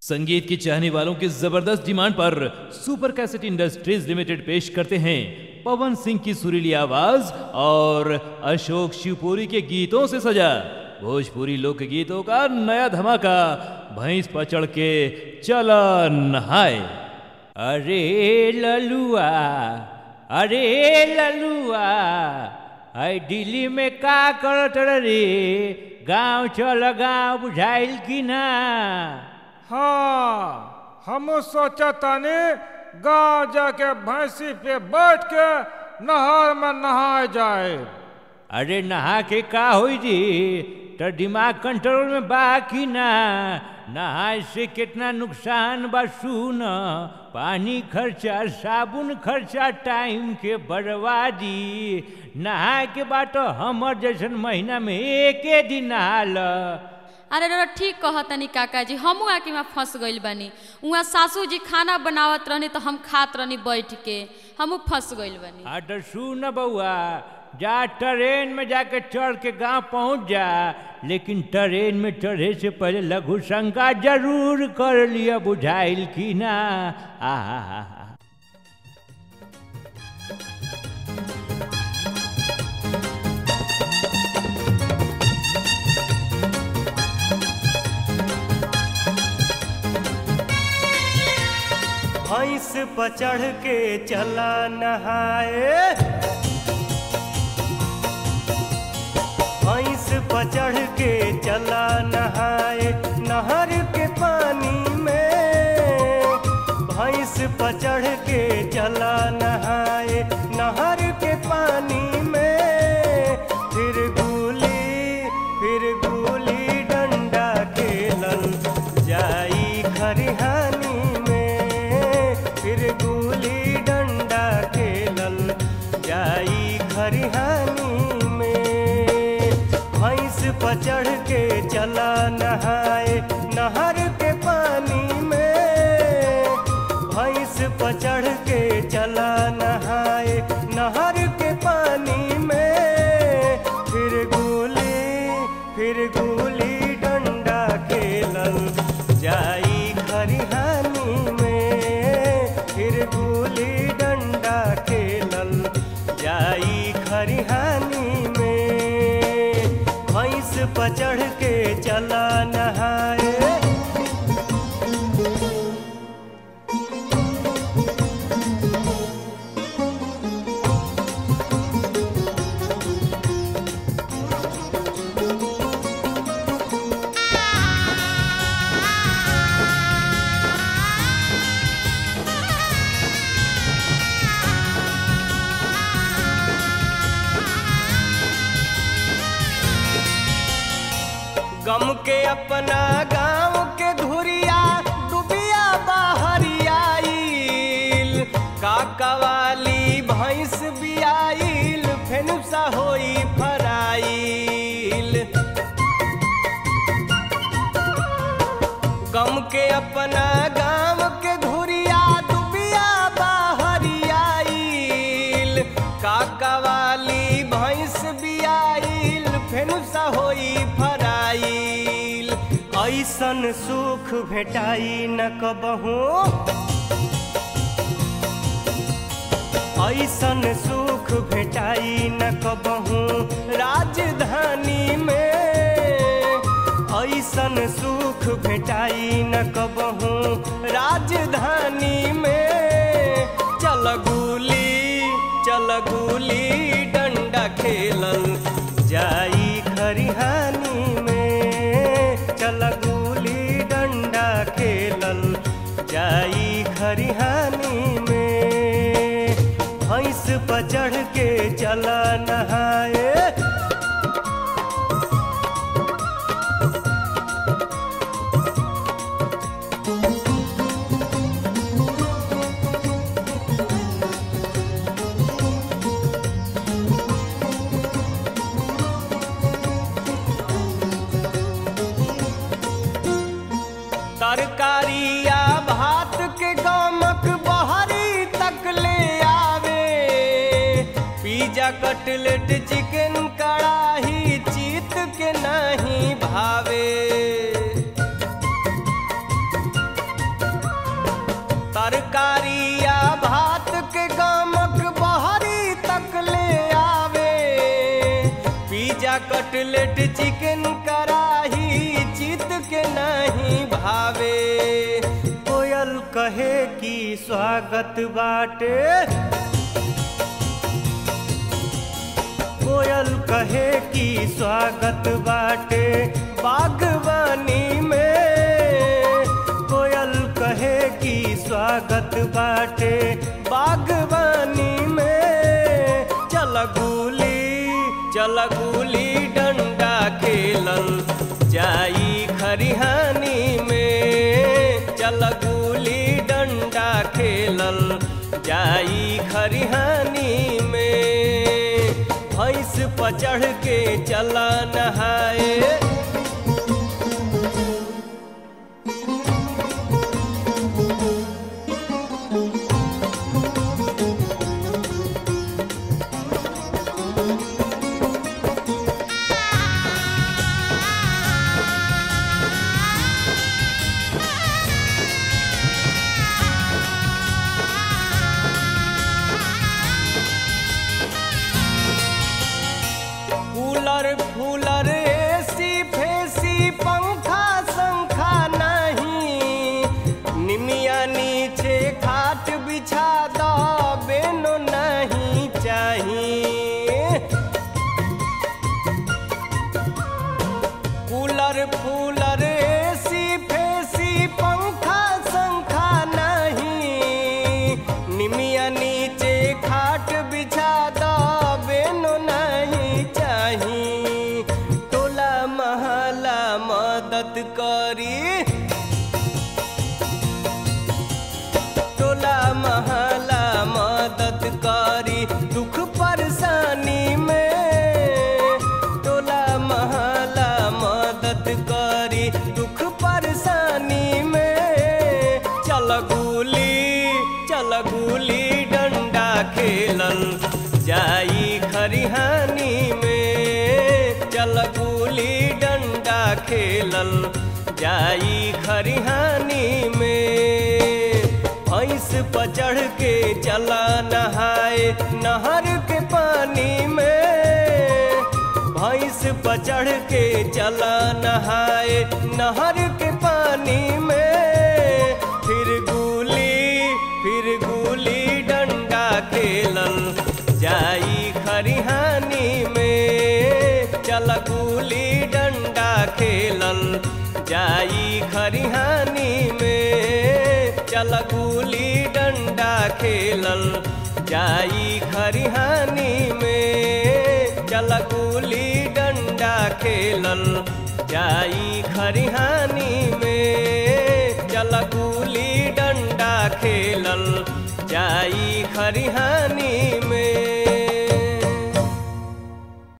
संगीत की चाहने वालों की जबरदस्त डिमांड पर सुपर कैसेट इंडस्ट्रीज लिमिटेड पेश करते हैं पवन सिंह की सुरीली आवाज और अशोक शिवपुरी के गीतों से सजा भोजपुरी लोकगीतों का नया धमाका भैंस पर चढ़ के चला नहाए। अरे ललुआ आई दिल्ली में का करत रे, गाँव चल गाँव बुझाइल की ना। हाँ, हम सोचा तानी गाँव जाके भैंसी पे बैठ के नहर में नहाए जाए। अरे नहा के का होई जी, तो दिमाग कंट्रोल में बा कि ना। नहाए से कितना नुकसान बा सुन, पानी खर्चा, साबुन खर्चा, टाइम के बर्बादी। नहाए के बाद तो हमर जैसन महीना में एक दिन नहाल। अरे रे ठीक कहतनी काका जी, हमू आके में फंस गइल बानी। उहाँ सासू जी खाना बनावत रहनी तो हम खात रहनी बैठ के, हमू फंस गइल बानी। हाँ तो सुन बउआ, जा ट्रेन में जाके चढ़ के गांव पहुंच जा, लेकिन ट्रेन में चढ़े से पहले लघु शंका जरूर कर लिया, बुझाइल की ना। आहा भैंस पर चढ़ के चला नहाए, भैंस पर चढ़ के चला नहाए, नहर के पानी में। भैंस पर चढ़ के चला नहाए, नहर के पानी में। फिर गुली डंडा खेलल जाई खरिहानी में। फिर गुली डंडा खेलल जाई खरिहानी में। भैंस पर चढ़ के चला नहाए, नहर के पानी में। भैंस पर चढ़ के चला नहाए, नहर के पानी में। फिर गुली डंडा खेलल जाई खरिहानी में। फिर गुली डंडा खेलल जाई खरिहानी में। भैंस पर चढ़ के चला नहाए। गम के अपना गाँव के धुरिया डुबिया बाहरियाईल। काकावाली भैंस बियाईल, फेनुसा होई फराईल। गम के अपना गाँव के धुरिया डुबिया बाहरियाईल। काकावाली भैंस बियाईल, फेनुसा होई फराईल। ऐसन सुख भेटाई न कबहू, ऐसन सुख भेटाई न कबहू राजधानी में। ऐसन सुख भेटाई न कबहू राजधानी में। चल गुली डंडा खेलल जाई खरिहानी में। चल गुली डंडा खेलल जाई खरिहानी में। भैंस पर चढ़ के चला नहाए। तरकारिया भात के गमक बहरी तक ले आवे। पिज्जा कटलेट चिकन कढ़ाई चित के नहीं भावे। नहीं भावे। कोयल कहे कि स्वागत बाटे, कोयल कहे कि स्वागत बाटे बागवानी में। कोयल कहे कि स्वागत बाटे बागवानी में। चल गुली डंडा खेलल जाई खरिहानी में। चल गुली डंडा खेलल जाई खरिहानी में। भैंस पर चढ़ के चला नहाए, फूलर एसी फेसी पंखा संखा नहीं। निमिया नीचे खाट बिछा दो बेनो नहीं चाहिए। कूलर एसी फेसी पंखा संखा नहीं। निमिया नीचे खाट बिछा दो बेनो नहीं चाहिए। टोला महला मदद करी, टोला महला मदद करी दुख परेशानी में। टोला महला मदद करी दुख परेशानी में। चल गुली डंडा खेलल जाई खरिहानी में। चल गुली डंडा खेलल जाई खरिहानी में। भैंस पर चढ़ के चला नहाए नहर के पानी में। भैंस पर चढ़ के चला नहाए नहर के पानी में। फिर गुली डंडा खेलल जाई खरिहानी में। चल गुली डंडा खेलल जाई खरिहानी में। चल गुली डंडा खेलल जाई खरिहानी में। चल गुली डंडा खेलल जाई खरिहानी में। चल गुली डंडा खेलल जाई खरिहानी में।